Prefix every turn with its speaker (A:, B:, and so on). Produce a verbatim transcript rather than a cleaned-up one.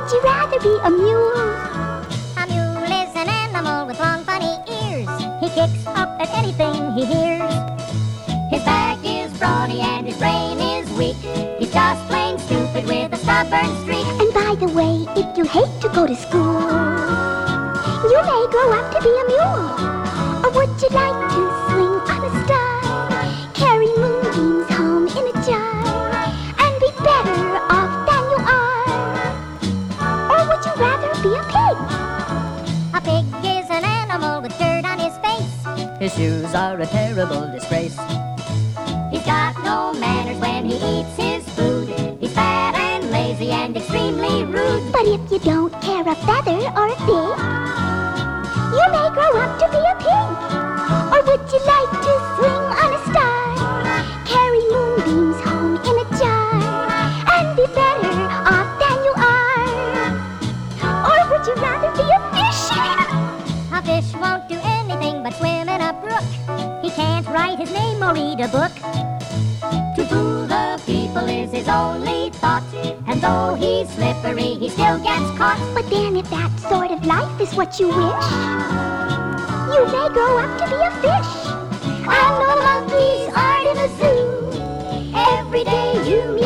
A: would you rather be a mule?
B: A mule is an animal with long funny ears. He kicks up at anything he hears. His back is brawny and his brain is weak. He's just plain stupid with a stubborn streak.
A: And by the way, if you hate to go to school, you may grow up to be a mule. Or would you like to swing on a star, carry moonbeams home in a jar, and be better off than you are? Or would you rather be a pig?
B: A pig is an animal with dirt on his face.
C: His shoes are a terrible disgrace.
B: He's got no manners when he eats his food. He's fat and lazy and extremely rude.
A: But if you don't care a feather or a fig, you may grow up to be a pig. Or would you like to swing on a star, carry moonbeams home in a jar, and be better off than you are? Or would you rather be a fish?
B: A fish won't do anything but swim in a brook. He can't write his name or read a book. To fool the people is his only thought, and though he's slippery, he still gets caught.
A: But then if that sort of life is what you wish, you may grow up to be a fish. And no monkeys aren't in a zoo. Every day you meet